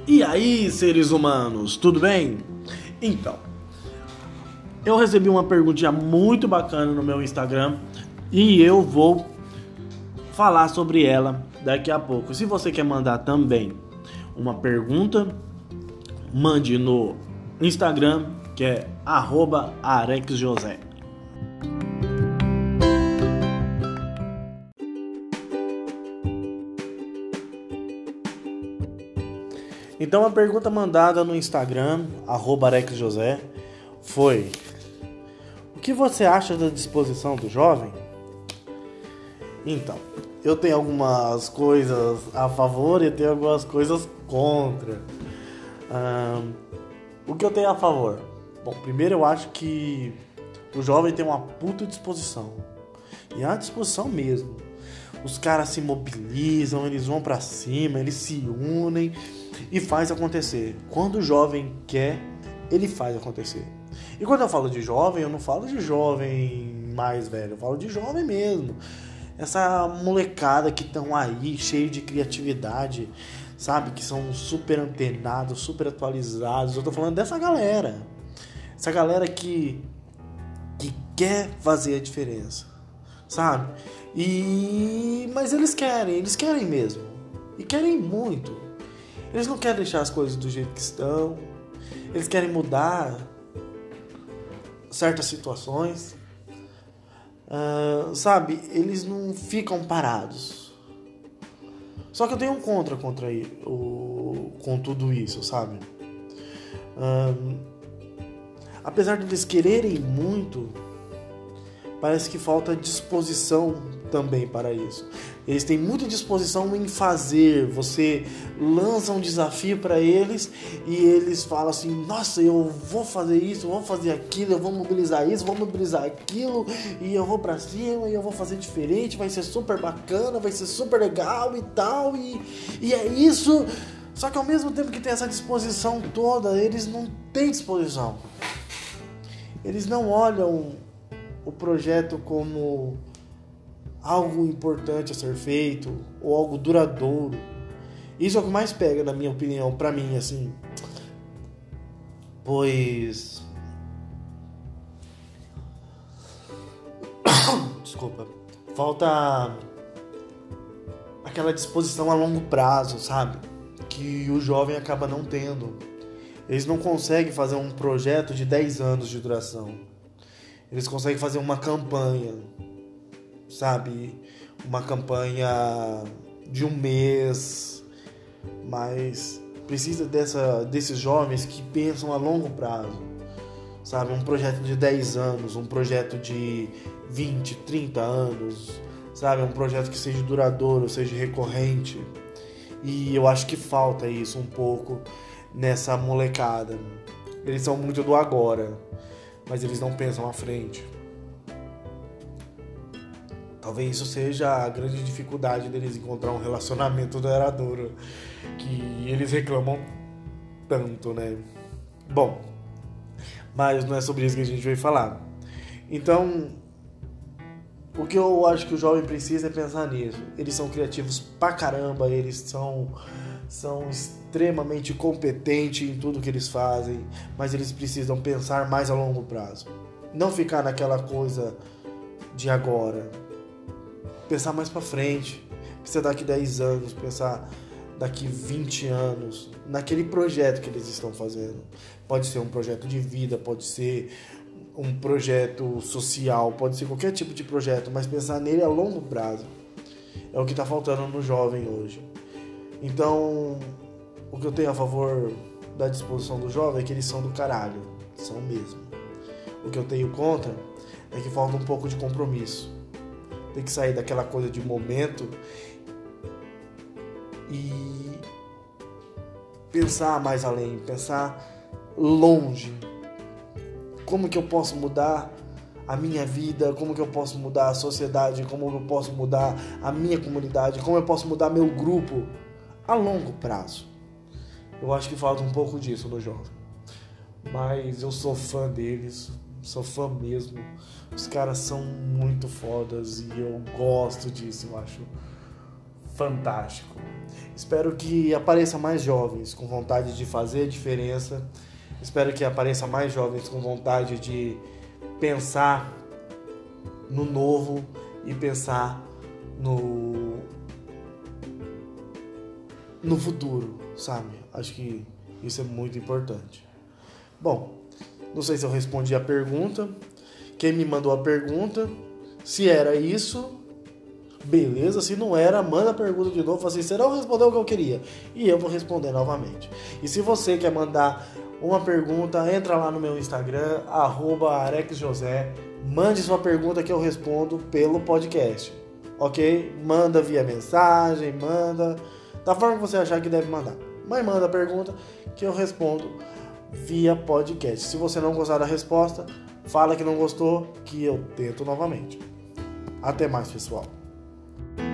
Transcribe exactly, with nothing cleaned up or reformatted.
E aí, seres humanos, tudo bem? Então, eu recebi uma perguntinha muito bacana no meu Instagram e eu vou falar sobre ela daqui a pouco. Se você quer mandar também uma pergunta, mande no Instagram, que é arroba arexjosé. Então a pergunta mandada no Instagram, arroba arexjosé, foi: o que você acha da disposição do jovem? Então, eu tenho algumas coisas a favor e tenho algumas coisas contra. Hum, o que eu tenho a favor? Bom, primeiro eu acho que o jovem tem uma puta disposição. E é uma disposição mesmo. Os caras se mobilizam, eles vão pra cima, eles se unem e faz acontecer. Quando o jovem quer, ele faz acontecer. E quando eu falo de jovem, eu não falo de jovem mais velho, eu falo de jovem mesmo. Essa molecada que estão aí, cheio de criatividade, sabe? Que são super antenados, super atualizados. Eu tô falando dessa galera. Essa galera que, que quer fazer a diferença, sabe? E... Mas eles querem, eles querem mesmo. E querem muito. Eles não querem deixar as coisas do jeito que estão. Eles querem mudar certas situações. Uh, sabe, eles não ficam parados. Só que eu tenho um contra contra o, com tudo isso, sabe? Uh, apesar de eles quererem muito, parece que falta disposição também para isso. Eles têm muita disposição em fazer. Você lança um desafio para eles e eles falam assim: nossa, eu vou fazer isso, eu vou fazer aquilo, eu vou mobilizar isso, vou mobilizar aquilo, e eu vou para cima e eu vou fazer diferente, vai ser super bacana, vai ser super legal e tal, e, e é isso. Só que ao mesmo tempo que tem essa disposição toda, eles não têm disposição. Eles não olham o projeto como algo importante a ser feito ou algo duradouro. Isso é o que mais pega, na minha opinião, pra mim, assim. Pois... Desculpa. Falta aquela disposição a longo prazo, sabe? Que o jovem acaba não tendo. Eles não conseguem fazer um projeto de dez anos de duração. Eles conseguem fazer uma campanha, sabe? Uma campanha de um mês, mas precisa dessa, desses jovens que pensam a longo prazo, sabe? Um projeto de dez anos, um projeto de vinte, trinta anos, sabe? Um projeto que seja duradouro, seja recorrente. E eu acho que falta isso um pouco nessa molecada. Eles são muito do agora, mas eles não pensam à frente. Talvez isso seja a grande dificuldade deles encontrar um relacionamento duradouro, que eles reclamam tanto, né? Bom, mas não é sobre isso que a gente vai falar. Então, o que eu acho que o jovem precisa é pensar nisso. Eles são criativos pra caramba, eles são, são extremamente competentes em tudo que eles fazem, mas eles precisam pensar mais a longo prazo. Não ficar naquela coisa de agora. Pensar mais pra frente. Pensar daqui dez anos, pensar daqui vinte anos, naquele projeto que eles estão fazendo. Pode ser um projeto de vida, pode ser um projeto social, pode ser qualquer tipo de projeto, mas pensar nele a longo prazo. É o que tá faltando no jovem hoje. Então, o que eu tenho a favor da disposição do jovem é que eles são do caralho. São mesmo. O que eu tenho contra é que falta um pouco de compromisso. Tem que sair daquela coisa de momento e pensar mais além, pensar longe. Como que eu posso mudar a minha vida? Como que eu posso mudar a sociedade? Como eu posso mudar a minha comunidade? Como eu posso mudar meu grupo a longo prazo? Eu acho que falta um pouco disso no jovem. Mas eu sou fã deles, sou fã mesmo. Os caras são muito fodas e eu gosto disso, eu acho fantástico. Espero que apareça mais jovens com vontade de fazer a diferença. Espero que apareça mais jovens com vontade de pensar no novo e pensar no no futuro, sabe? Acho que isso é muito importante. Bom, não sei se eu respondi a pergunta. Quem me mandou a pergunta, se era isso, beleza. Se não era, manda a pergunta de novo. Assim, será eu responder o que eu queria? E eu vou responder novamente. E se você quer mandar uma pergunta, entra lá no meu Instagram, arroba arexjosé. Mande sua pergunta que eu respondo pelo podcast. Ok? Manda via mensagem, manda da forma que você achar que deve mandar. Mas manda a pergunta que eu respondo via podcast. Se você não gostar da resposta, fala que não gostou, que eu tento novamente. Até mais, pessoal.